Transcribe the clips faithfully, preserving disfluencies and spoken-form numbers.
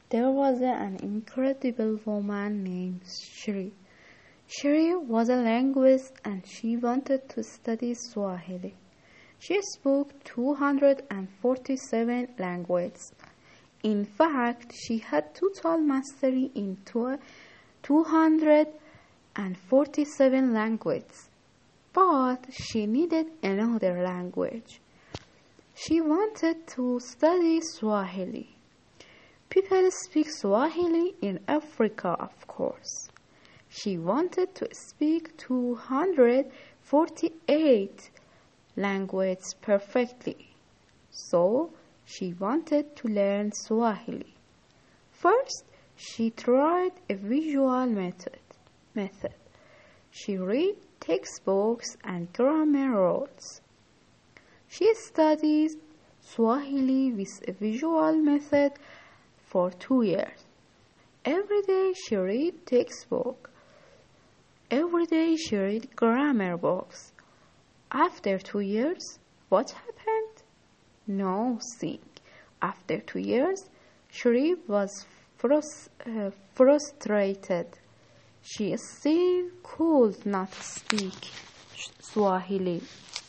There was an incredible woman named Shri. Shri was a linguist and she wanted to study Swahili. She spoke two hundred forty-seven languages. In fact, she had total mastery in two hundred forty-seven languages. But she needed another language. She wanted to study Swahili. People speak Swahili in Africa, of course. She wanted to speak two hundred forty-eight languages perfectly. So, she wanted to learn Swahili. First, she tried a visual method. method. She read textbooks and grammar rules. She studied Swahili with a visual method for two years. Every day she read textbook. Every day she read grammar books. After two years, what happened? Nothing. After two years, Shri was frus- uh, frustrated. She still could not speak Swahili.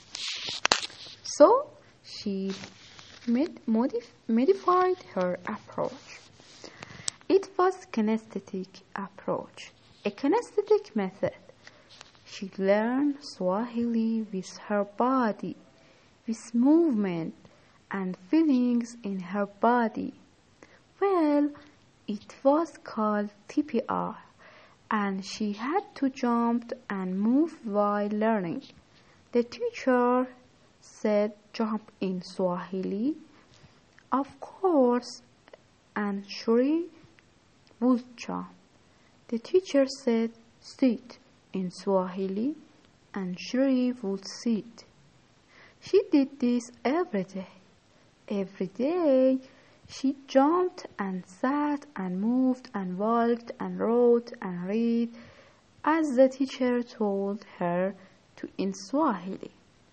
So she med- modif- modified her approach. It was kinesthetic approach, a kinesthetic method. She learned Swahili with her body, with movement and feelings in her body. Well, it was called T P R, and she had to jump and move while learning. The teacher said jump in Swahili, of course, and Shri would jump. The teacher said sit in Swahili, and Shri would sit. She did this every day. Every day she jumped and sat and moved and walked and wrote and read as the teacher told her to in Swahili.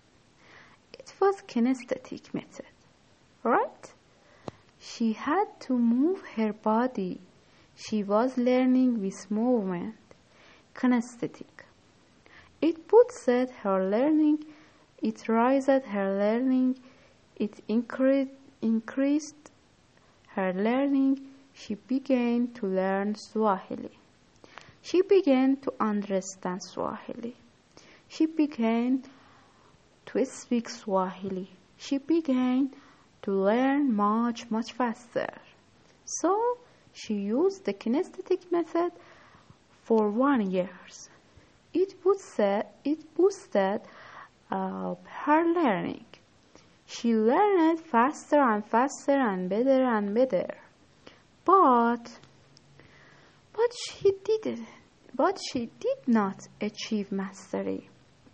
It was kinesthetic method, right? She had to move her body. She was learning with movement, kinesthetic. It boosted her learning, it raised her learning, it increased, increased her learning. She began to learn Swahili. She began to understand Swahili. She began to speak Swahili. She began to learn much, much faster. So, she used the kinesthetic method for one year. It boosted, it boosted uh, her learning. She learned faster and faster and better and better. But, but she didn't. But she did not achieve mastery.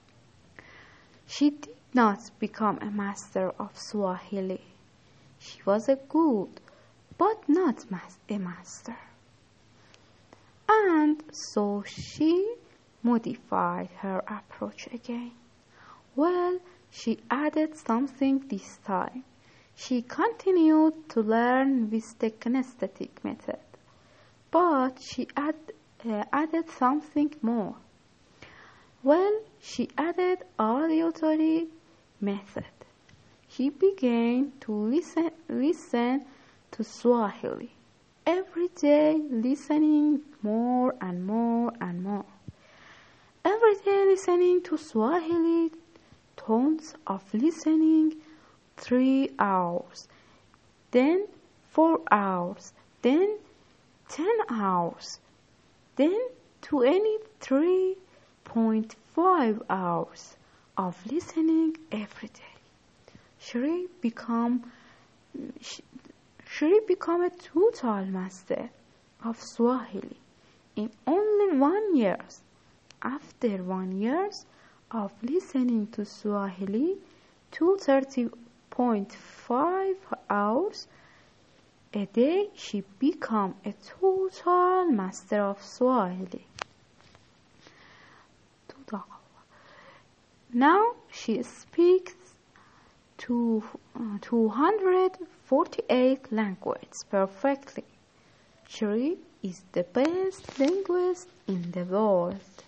She did not become a master of Swahili. She was a good, but not a master. And so she modified her approach again. Well, she added something this time. She continued to learn with the kinesthetic method, but she add, uh, added something more. Well, she added auditory method. She began to listen, listen to Swahili. Every day listening more and more and more. Every day listening to Swahili, tones of listening, three hours, then four hours, then ten hours, then twenty-three point five hours of listening every day. Shri become Shri become a total master of Swahili in only one year. After one year of listening to Swahili, two thirty point five hours a day, she became a total master of Swahili. Now she speaks two, uh, two hundred forty-eight languages perfectly. She is the best linguist in the world.